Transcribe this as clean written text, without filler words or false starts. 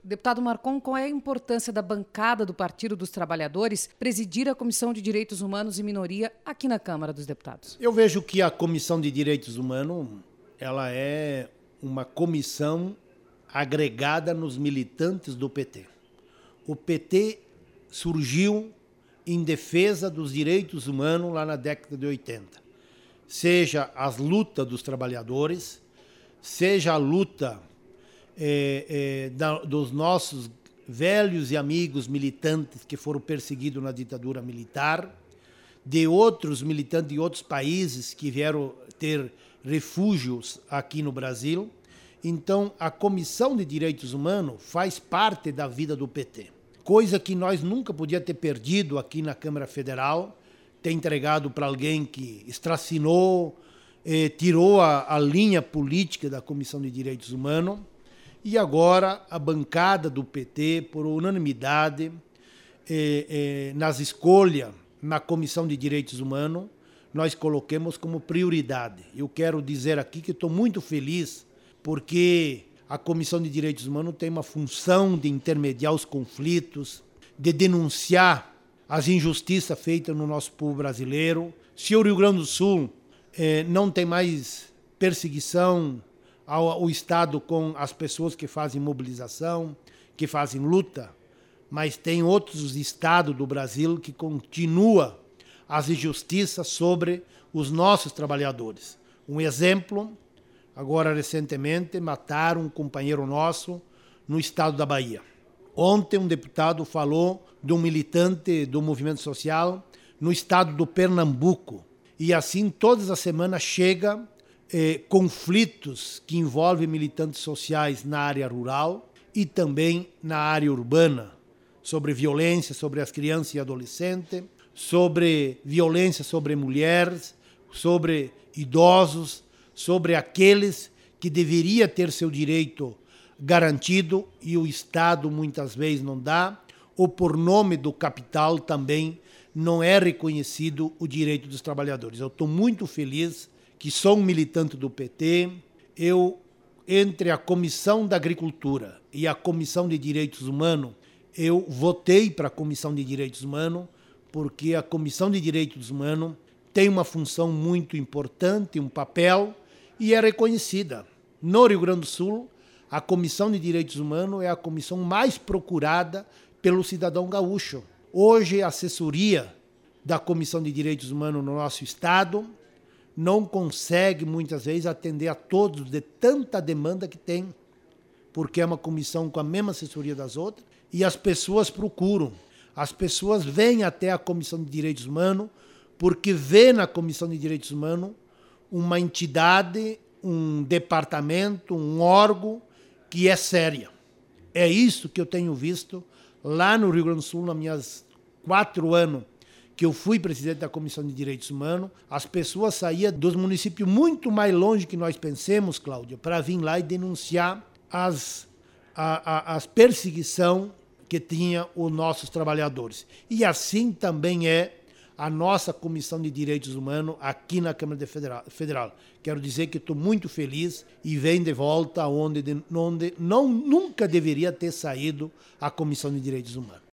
Deputado Marcon, qual é a importância da bancada do Partido dos Trabalhadores presidir a Comissão de Direitos Humanos e Minoria aqui na Câmara dos Deputados? Eu vejo que a Comissão de Direitos Humanos ela é uma comissão agregada nos militantes do PT. O PT surgiu em defesa dos direitos humanos lá na década de 80. Seja as lutas dos trabalhadores, seja a luta dos nossos velhos e amigos militantes que foram perseguidos na ditadura militar, de outros militantes de outros países que vieram ter refúgios aqui no Brasil. Então, a Comissão de Direitos Humanos faz parte da vida do PT. Coisa que nós nunca podíamos ter perdido aqui na Câmara Federal, ter entregado para alguém que estracinou, tirou a linha política da Comissão de Direitos Humanos. E agora a bancada do PT, por unanimidade, nas escolhas na Comissão de Direitos Humanos, nós colocamos como prioridade. Eu quero dizer aqui que estou muito feliz porque a Comissão de Direitos Humanos tem uma função de intermediar os conflitos, de denunciar as injustiças feitas no nosso povo brasileiro. Se o Rio Grande do Sul não tem mais perseguição ao Estado com as pessoas que fazem mobilização, que fazem luta, mas tem outros estados do Brasil que continuam as injustiças sobre os nossos trabalhadores. Um exemplo, agora recentemente mataram um companheiro nosso no estado da Bahia. Ontem um deputado falou de um militante do movimento social no estado do Pernambuco. E assim todas as semanas chega conflitos que envolvem militantes sociais na área rural e também na área urbana, sobre violência sobre as crianças e adolescentes, sobre violência sobre mulheres, sobre idosos, sobre aqueles que deveriam ter seu direito garantido e o Estado muitas vezes não dá, ou por nome do capital também não é reconhecido o direito dos trabalhadores. Eu estou muito feliz que sou um militante do PT. Eu, entre a Comissão da Agricultura e a Comissão de Direitos Humanos, eu votei para a Comissão de Direitos Humanos porque a Comissão de Direitos Humanos tem uma função muito importante, um papel, e é reconhecida. No Rio Grande do Sul, a Comissão de Direitos Humanos é a comissão mais procurada pelo cidadão gaúcho. Hoje, a assessoria da Comissão de Direitos Humanos no nosso estado não consegue, muitas vezes, atender a todos de tanta demanda que tem, porque é uma comissão com a mesma assessoria das outras, e as pessoas procuram. As pessoas vêm até a Comissão de Direitos Humanos porque vê na Comissão de Direitos Humanos uma entidade, um departamento, um órgão que é séria. É isso que eu tenho visto lá no Rio Grande do Sul, nos meus 4 anos que eu fui presidente da Comissão de Direitos Humanos. As pessoas saíam dos municípios muito mais longe que nós pensemos, Cláudia, para vir lá e denunciar as perseguições que tinha os nossos trabalhadores. E assim também é a nossa Comissão de Direitos Humanos aqui na Câmara Federal. Quero dizer que estou muito feliz e venho de volta onde nunca deveria ter saído a Comissão de Direitos Humanos.